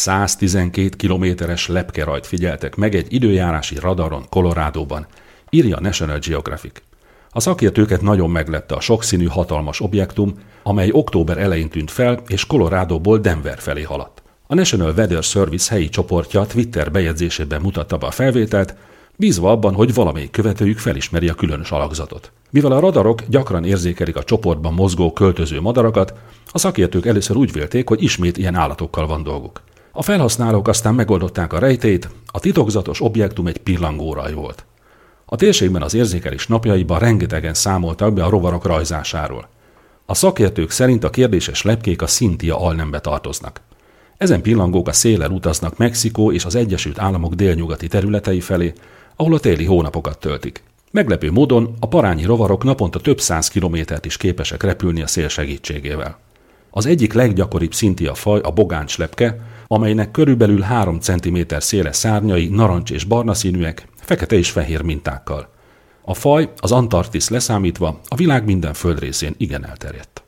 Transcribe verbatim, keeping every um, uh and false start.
száztizenkét kilométeres lepkerajt figyeltek meg egy időjárási radaron Coloradóban, írja a National Geographic. A szakértőket nagyon meglepte a sokszínű hatalmas objektum, amely október elején tűnt fel, és Coloradóból Denver felé haladt. A National Weather Service helyi csoportja Twitter bejegyzésében mutatta be a felvételt, bízva abban, hogy valamelyik követőjük felismeri a különös alakzatot. Mivel a radarok gyakran érzékelik a csoportban mozgó költöző madarakat, a szakértők először úgy vélték, hogy ismét ilyen állatokkal van dolguk. A felhasználók aztán megoldották a rejtélyt, a titokzatos objektum egy pillangóraj volt. A térségben az érzékelés napjaiban rengetegen számoltak be a rovarok rajzásáról. A szakértők szerint a kérdéses lepkék a Cynthia alnembe tartoznak. Ezen pillangók a széllel utaznak Mexikó és az Egyesült Államok délnyugati területei felé, ahol a téli hónapokat töltik. Meglepő módon a parányi rovarok naponta több száz kilométert is képesek repülni a szél segítségével. Az egyik leggyakoribb Cynthia faj a bogánclepke, amelynek körülbelül három centiméter széles szárnyai narancs és barna színűek, fekete és fehér mintákkal. A faj, az Antarktisz leszámítva, a világ minden földrészén igen elterjedt.